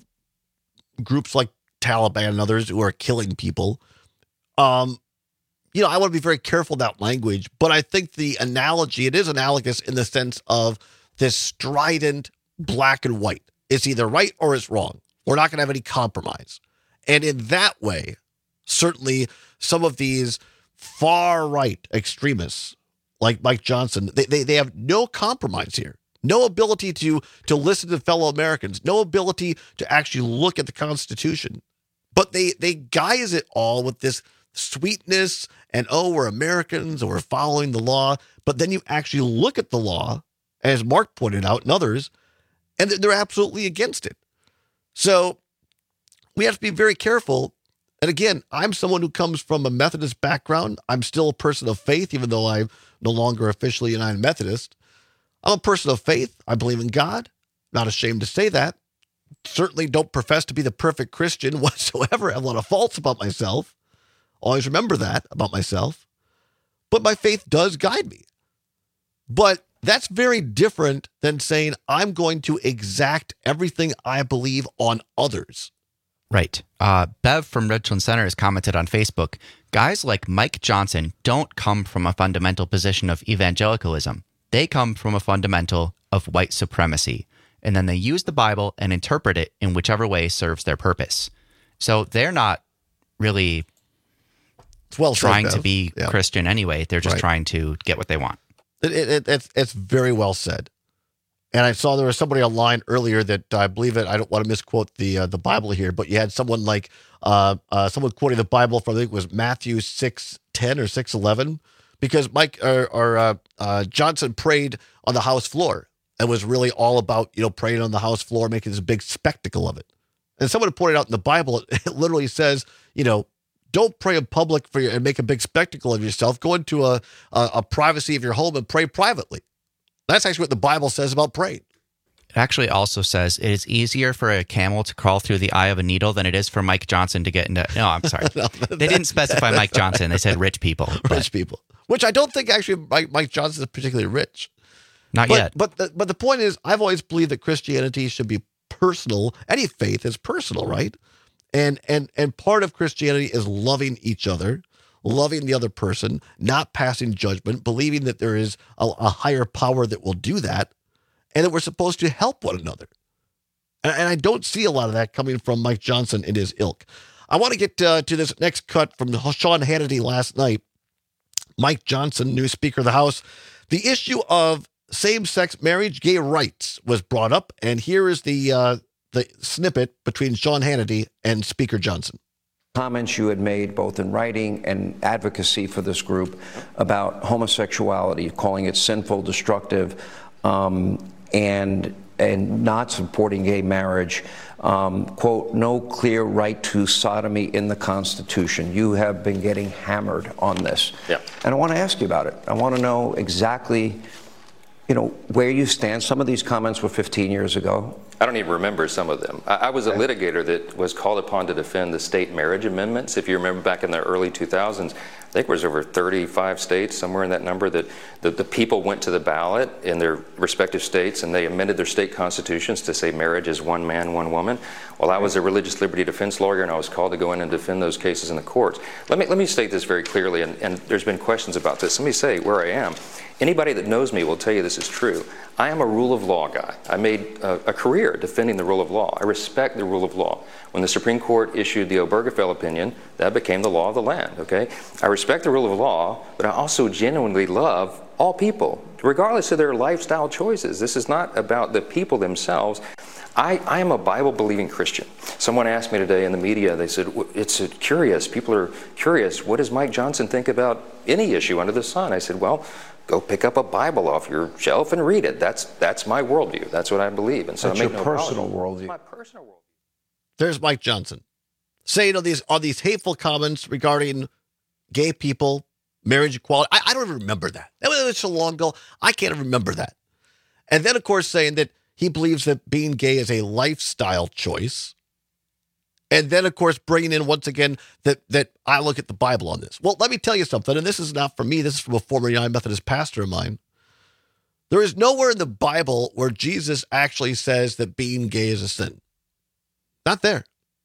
groups like Taliban and others who are killing people. I want to be very careful about language, but I think the analogy, it is analogous in the sense of this strident black and white. It's either right or it's wrong. We're not going to have any compromise. And in that way, certainly some of these far-right extremists like Mike Johnson, they have no compromise here, no ability to listen to fellow Americans, no ability to actually look at the Constitution. But they guise it all with this sweetness and, we're Americans and we're following the law. But then you actually look at the law, as Mark pointed out and others, and they're absolutely against it. So we have to be very careful. And again, I'm someone who comes from a Methodist background. I'm still a person of faith, even though I'm no longer officially United Methodist. I'm a person of faith. I believe in God. Not ashamed to say that. Certainly don't profess to be the perfect Christian whatsoever. I have a lot of faults about myself. Always remember that about myself. But my faith does guide me. But that's very different than saying I'm going to exact everything I believe on others. Right. Bev from Richland Center has commented on Facebook, guys like Mike Johnson don't come from a fundamental position of evangelicalism. They come from a fundamental of white supremacy. And then they use the Bible and interpret it in whichever way serves their purpose. So they're not really trying to be Christian anyway. They're just trying to get what they want. It's very well said. And I saw there was somebody online earlier that I believe it. I don't want to misquote the Bible here, but you had someone like someone quoting the Bible from, I think it was Matthew 6:10 or 6:11, because Mike or Johnson prayed on the House floor. It was really all about praying on the House floor, making this big spectacle of it. And someone pointed out in the Bible, it literally says, don't pray in public and make a big spectacle of yourself. Go into a privacy of your home and pray privately. That's actually what the Bible says about praying. It actually also says it is easier for a camel to crawl through the eye of a needle than it is for Mike Johnson to get into... No, I'm sorry. They didn't specify Mike Johnson. They said rich people. Rich people. Which I don't think actually Mike Johnson is particularly rich. Not yet. But the point is, I've always believed that Christianity should be personal. Any faith is personal, right? And part of Christianity is loving each other, loving the other person, not passing judgment, believing that there is a higher power that will do that, and that we're supposed to help one another. And I don't see a lot of that coming from Mike Johnson and his ilk. I want to get to this next cut from Sean Hannity last night. Mike Johnson, new Speaker of the House. The issue of same-sex marriage, gay rights was brought up, and here is the snippet between Sean Hannity and Speaker Johnson. Comments you had made both in writing and advocacy for this group about homosexuality, calling it sinful, destructive, and not supporting gay marriage. quote, no clear right to sodomy in the Constitution. You have been getting hammered on this. Yeah. And I want to ask you about it. I want to know exactly, where you stand. Some of these comments were 15 years ago. I don't even remember some of them. I was a litigator that was called upon to defend the state marriage amendments. If you remember back in the early 2000s, I think it was over 35 states, somewhere in that number, that the people went to the ballot in their respective states and they amended their state constitutions to say marriage is one man, one woman. Well, I was a religious liberty defense lawyer and I was called to go in and defend those cases in the courts. Let me state this very clearly, and there's been questions about this. Let me say where I am. Anybody that knows me will tell you this is true. I am a rule of law guy. I made a career defending the rule of law. I respect the rule of law. When the Supreme Court issued the Obergefell opinion, that became the law of the land, okay? I respect the rule of law, but I also genuinely love all people, regardless of their lifestyle choices. This is not about the people themselves. I am a Bible-believing Christian. Someone asked me today in the media, they said, it's curious, people are curious, what does Mike Johnson think about any issue under the sun? I said, well, go pick up a Bible off your shelf and read it. That's my worldview. That's what I believe. And so that's I make your no personal apology. worldview. My personal worldview. There's Mike Johnson saying all these hateful comments regarding gay people, marriage equality. I don't even remember that. That was so long ago. I can't even remember that. And then, of course, saying that he believes that being gay is a lifestyle choice. And then, of course, bringing in once again that I look at the Bible on this. Well, let me tell you something, and this is not from me. This is from a former United Methodist pastor of mine. There is nowhere in the Bible where Jesus actually says that being gay is a sin. Not there.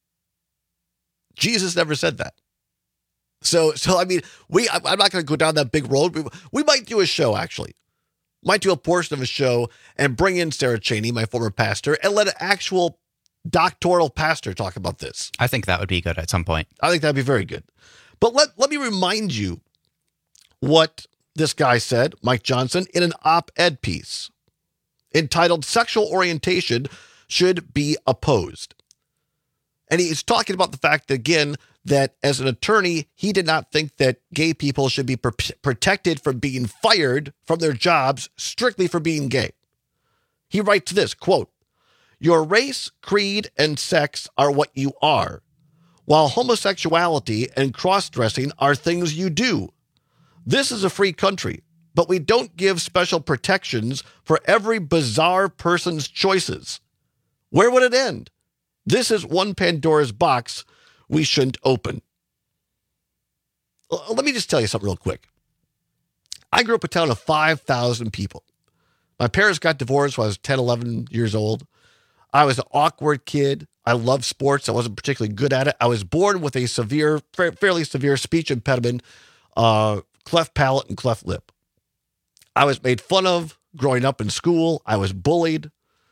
Jesus never said that. So I mean, I'm not going to go down that big road. We might do a show, actually. Might do a portion of a show and bring in Sarah Cheney, my former pastor, and let an actual doctoral pastor talk about this. I think that would be good at some point. I think that'd be very good. But let me remind you what this guy said, Mike Johnson, in an op-ed piece entitled Sexual Orientation Should Be Opposed. And he's talking about the fact that, again, that as an attorney, he did not think that gay people should be protected from being fired from their jobs strictly for being gay. He writes this, quote, "Your race, creed, and sex are what you are, while homosexuality and cross-dressing are things you do. This is a free country, but we don't give special protections for every bizarre person's choices. Where would it end? This is one Pandora's box we shouldn't open." Let me just tell you something real quick. I grew up in a town of 5,000 people. My parents got divorced when I was 10, 11 years old. I was an awkward kid. I loved sports. I wasn't particularly good at it. I was born with a fairly severe speech impediment, cleft palate and cleft lip. I was made fun of growing up in school. I was bullied.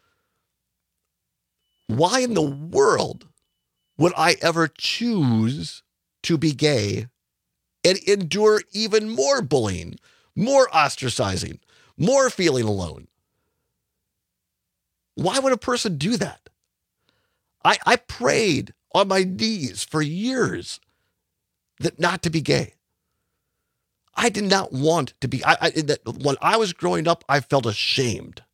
Why in the world would I ever choose to be gay and endure even more bullying, more ostracizing, more feeling alone? Why would a person do that? I prayed on my knees for years that not to be gay. I did not want to be. When I was growing up, I felt ashamed.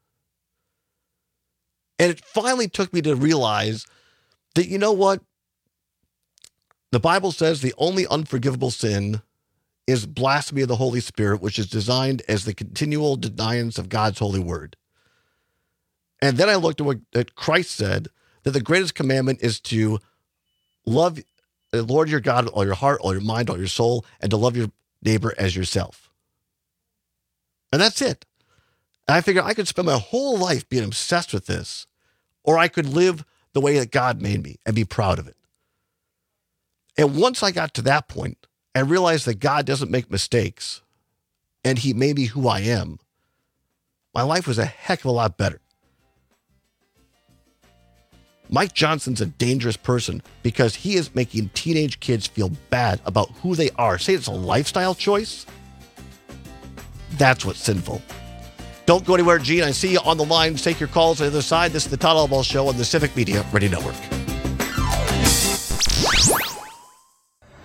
And it finally took me to realize that, you know what? The Bible says the only unforgivable sin is blasphemy of the Holy Spirit, which is designed as the continual deniance of God's holy word. And then I looked at what Christ said, that the greatest commandment is to love the Lord your God with all your heart, all your mind, all your soul, and to love your neighbor as yourself. And that's it. And I figured I could spend my whole life being obsessed with this, or I could live the way that God made me and be proud of it. And once I got to that point and realized that God doesn't make mistakes and he made me who I am, my life was a heck of a lot better. Mike Johnson's a dangerous person because he is making teenage kids feel bad about who they are. Say it's a lifestyle choice. That's what's sinful. Don't go anywhere, Gene. I see you on the line. Take your calls on the other side. This is the Todd Albaugh Show on the Civic Media Radio Network.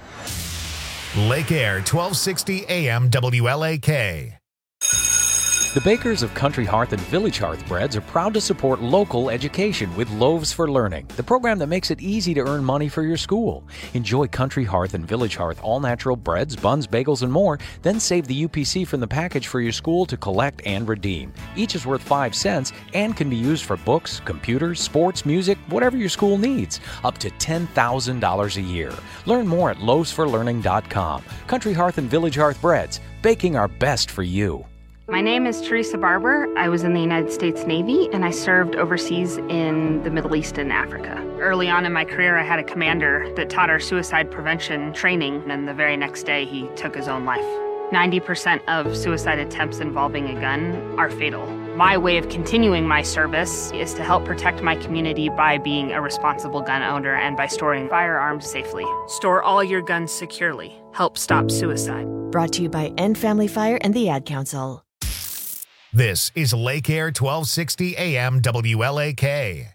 Lake Air, 1260 AM WLAK. The bakers of Country Hearth and Village Hearth Breads are proud to support local education with Loaves for Learning, the program that makes it easy to earn money for your school. Enjoy Country Hearth and Village Hearth all-natural breads, buns, bagels, and more, then save the UPC from the package for your school to collect and redeem. Each is worth 5 cents and can be used for books, computers, sports, music, whatever your school needs, up to $10,000 a year. Learn more at loavesforlearning.com. Country Hearth and Village Hearth Breads, baking our best for you. My name is Teresa Barber. I was in the United States Navy and I served overseas in the Middle East and Africa. Early on in my career, I had a commander that taught our suicide prevention training, and the very next day he took his own life. 90% of suicide attempts involving a gun are fatal. My way of continuing my service is to help protect my community by being a responsible gun owner and by storing firearms safely. Store all your guns securely. Help stop suicide. Brought to you by End Family Fire and the Ad Council. This is Lake Air 1260 AM WLAK.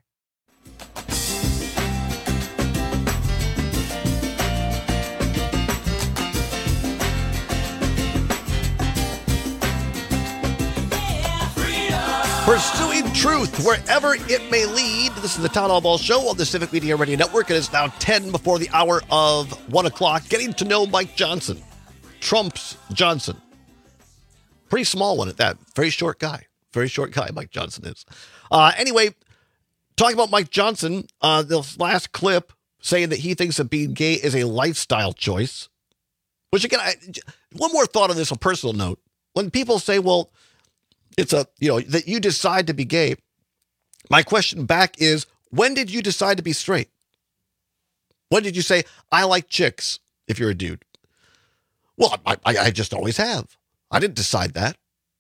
Pursuing truth wherever it may lead. This is the Town Hall Ball Show on the Civic Media Radio Network. It is now 10 before the hour of 1 o'clock. Getting to know Mike Johnson. Trump's Johnson. Pretty small one at that. Very short guy. Very short guy, Mike Johnson is. Anyway, talking about Mike Johnson, this last clip saying that he thinks that being gay is a lifestyle choice. Which again, one more thought on this, a personal note. When people say, well, it's that you decide to be gay. My question back is, when did you decide to be straight? When did you say, I like chicks, if you're a dude? Well, I just always have. I didn't decide that.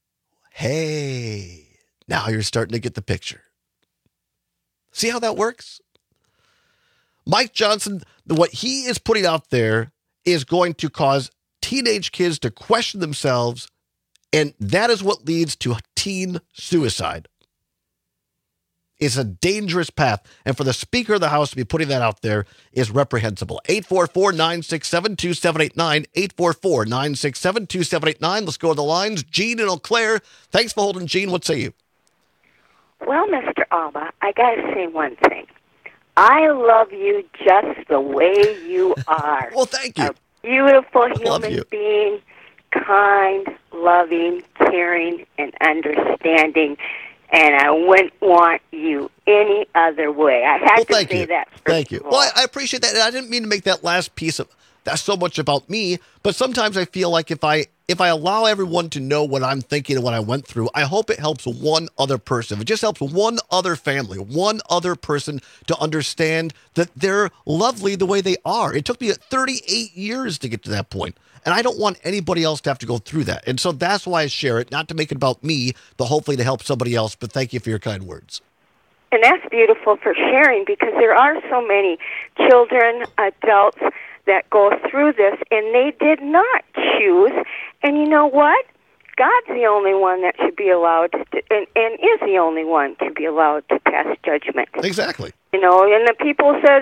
Hey, now you're starting to get the picture. See how that works? Mike Johnson, what he is putting out there is going to cause teenage kids to question themselves, and that is what leads to teen suicide. It's a dangerous path, and for the Speaker of the House to be putting that out there is reprehensible. 844-967-2789, 844-967-2789. Let's go to the lines. Gene and Eau Claire. Thanks for holding, Gene. What say you? Well, Mr. Alba, I got to say one thing. I love you just the way you are. Well, thank you. A beautiful human being, kind, loving, caring, and understanding. And I wouldn't want you any other way. I had to say that. Thank you. Well, I appreciate that. And I didn't mean to make that last piece of that's so much about me. But sometimes I feel like if I allow everyone to know what I'm thinking and what I went through, I hope it helps one other person. If it just helps one other family, one other person to understand that they're lovely the way they are. It took me 38 years to get to that point. And I don't want anybody else to have to go through that. And so that's why I share it, not to make it about me, but hopefully to help somebody else. But thank you for your kind words. And that's beautiful for sharing, because there are so many children, adults that go through this, and they did not choose. And you know what? God's the only one that should be allowed to, and is the only one to be allowed to pass judgment. Exactly. And the people says,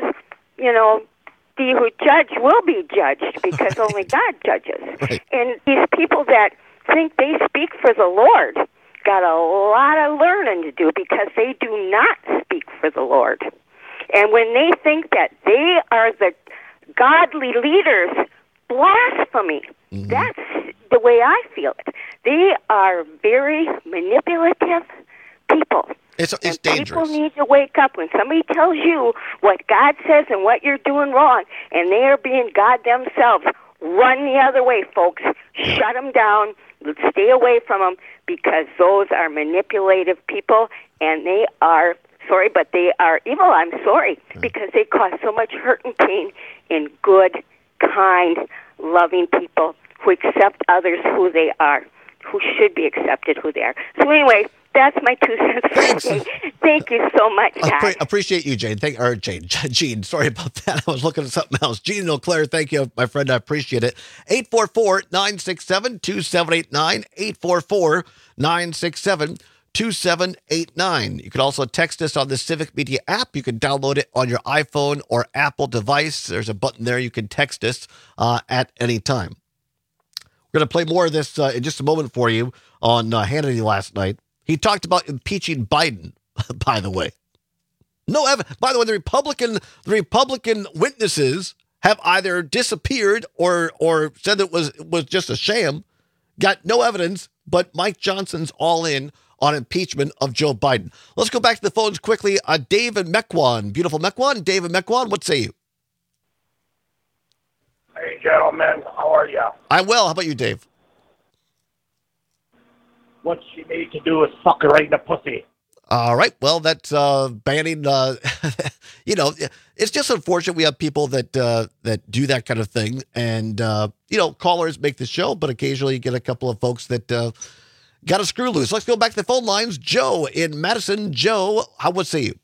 he who judge will be judged, because only God judges. Right. And these people that think they speak for the Lord got a lot of learning to do, because they do not speak for the Lord. And when they think that they are the godly leaders, blasphemy. Mm-hmm. That's the way I feel it. They are very manipulative people. It's dangerous. People need to wake up when somebody tells you what God says and what you're doing wrong, and they are being God themselves. Run the other way, folks. Shut them down. Stay away from them, because those are manipulative people, and they are, sorry, but they are evil. I'm sorry, because they cause so much hurt and pain in good, kind, loving people who accept others who they are, who should be accepted who they are. So anyway, that's my 2 cents for today. Thank you so much, Todd. Appreciate you, Jane. Gene. Sorry about that. I was looking at something else. Gene and Eau Claire, thank you, my friend. I appreciate it. 844-967-2789. 844-967-2789. You can also text us on the Civic Media app. You can download it on your iPhone or Apple device. There's a button there. You can text us at any time. We're We're going to play more of this in just a moment for you on Hannity last night. He talked about impeaching Biden, by the way. No evidence. By the way, the Republican witnesses have either disappeared or said it was just a sham. Got no evidence, but Mike Johnson's all in on impeachment of Joe Biden. Let's go back to the phones quickly. Dave and Mequon. Beautiful Mequon. Dave and Mequon, what say you? Hey, gentlemen. How are you? I'm well. How about you, Dave? What she need to do is fuck her right in the pussy. All right. Well, that's banning. It's just unfortunate we have people that do that kind of thing, and callers make the show, but occasionally you get a couple of folks that got a screw loose. Let's go back to the phone lines. Joe in Madison. Joe, what say you?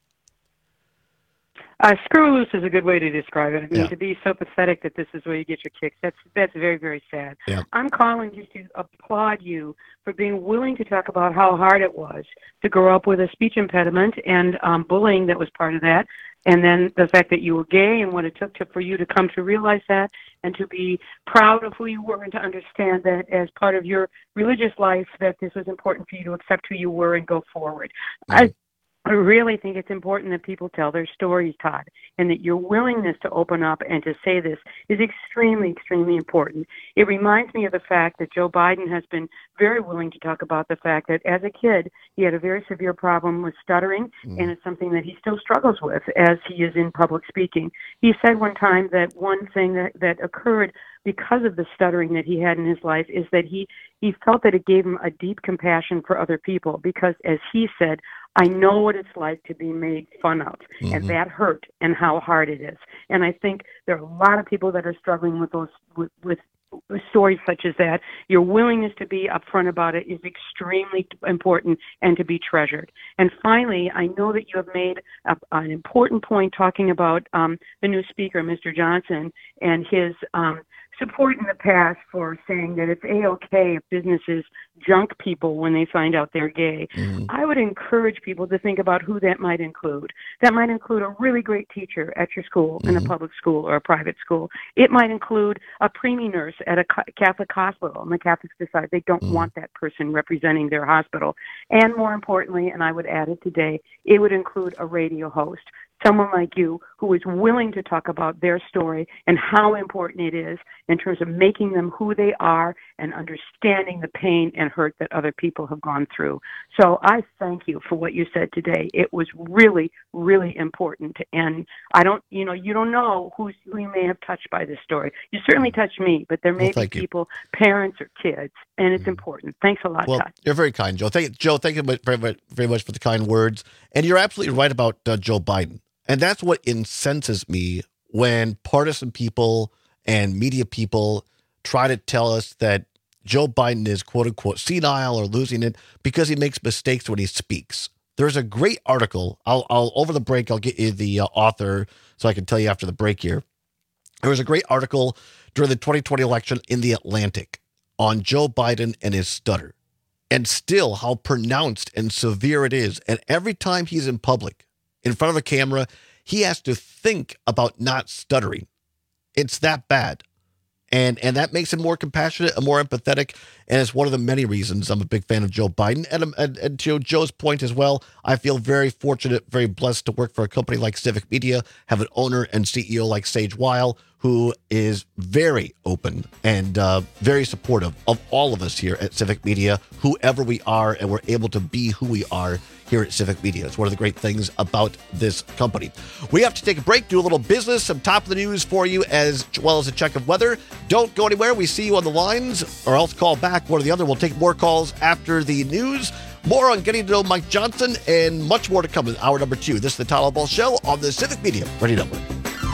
Screw loose is a good way to describe it. I mean, to be so pathetic that this is where you get your kicks, that's very, very sad. Yeah. I'm calling just to applaud you for being willing to talk about how hard it was to grow up with a speech impediment and bullying that was part of that, and then the fact that you were gay and what it took for you to come to realize that and to be proud of who you were and to understand that as part of your religious life that this was important for you to accept who you were and go forward. Mm-hmm. I really think it's important that people tell their stories, Todd, and that your willingness to open up and to say this is extremely, extremely important. It reminds me of the fact that Joe Biden has been very willing to talk about the fact that as a kid, he had a very severe problem with stuttering, and it's something that he still struggles with as he is in public speaking. He said one time that one thing that occurred because of the stuttering that he had in his life is that he felt that it gave him a deep compassion for other people because, as he said, I know what it's like to be made fun of, and that hurt and how hard it is. And I think there are a lot of people that are struggling with those with stories such as that. Your willingness to be upfront about it is extremely important and to be treasured. And finally, I know that you have made an important point talking about the new speaker, Mr. Johnson, and his support in the past for saying that it's A-okay if businesses junk people when they find out they're gay. I would encourage people to think about who that might include. That might include a really great teacher at your school, in a public school or a private school. It might include a preemie nurse at a Catholic hospital, and the Catholics decide they don't want that person representing their hospital. And more importantly, and I would add it today, it would include a radio host. Someone like you who is willing to talk about their story and how important it is in terms of making them who they are and understanding the pain and hurt that other people have gone through. So I thank you for what you said today. It was really, really important. And I don't, you don't know who you may have touched by this story. You certainly touched me, but there may be people, parents or kids, and it's important. Thanks a lot, Todd. You're very kind, Joe. Thank you very much for the kind words. And you're absolutely right about Joe Biden. And that's what incenses me when partisan people and media people try to tell us that Joe Biden is quote unquote senile or losing it because he makes mistakes when he speaks. There's a great article. I'll over the break, I'll get you the author so I can tell you after the break here. There was a great article during the 2020 election in The Atlantic on Joe Biden and his stutter, and still how pronounced and severe it is. And every time he's in public, in front of a camera, he has to think about not stuttering. It's that bad. And that makes him more compassionate and more empathetic. And it's one of the many reasons I'm a big fan of Joe Biden. And to Joe's point as well, I feel very fortunate, very blessed to work for a company like Civic Media, have an owner and CEO like Sage Weil, who is very open and very supportive of all of us here at Civic Media, whoever we are, and we're able to be who we are here at Civic Media. It's one of the great things about this company. We have to take a break, do a little business, some top of the news for you, as well as a check of weather. Don't go anywhere. We see you on the lines, or else call back one or the other. We'll take more calls after the news. More on getting to know Mike Johnson, and much more to come in hour number 2. This is the Todd Ball Show on the Civic Media Radio Network.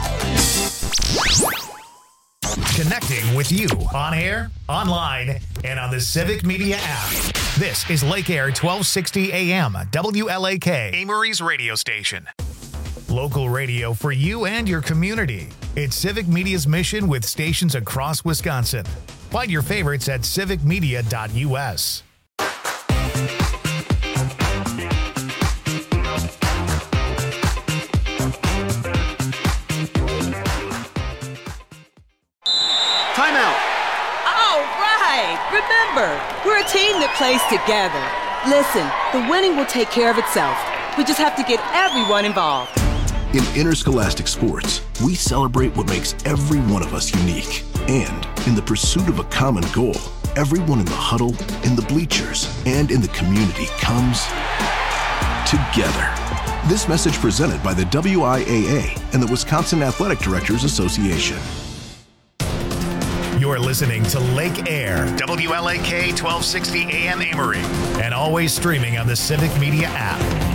Connecting with you on air, online, and on the Civic Media app. This is Lake Air 1260 AM, WLAK, Amory's radio station. Local radio for you and your community. It's Civic Media's mission with stations across Wisconsin. Find your favorites at civicmedia.us. Timeout. All right. Remember, we're a team that plays together. Listen, the winning will take care of itself. We just have to get everyone involved. In interscholastic sports, we celebrate what makes every one of us unique. And in the pursuit of a common goal, everyone in the huddle, in the bleachers, and in the community comes together. This message presented by the WIAA and the Wisconsin Athletic Directors Association. You're listening to Lake Air, WLAK 1260 AM Amory, and always streaming on the Civic Media app.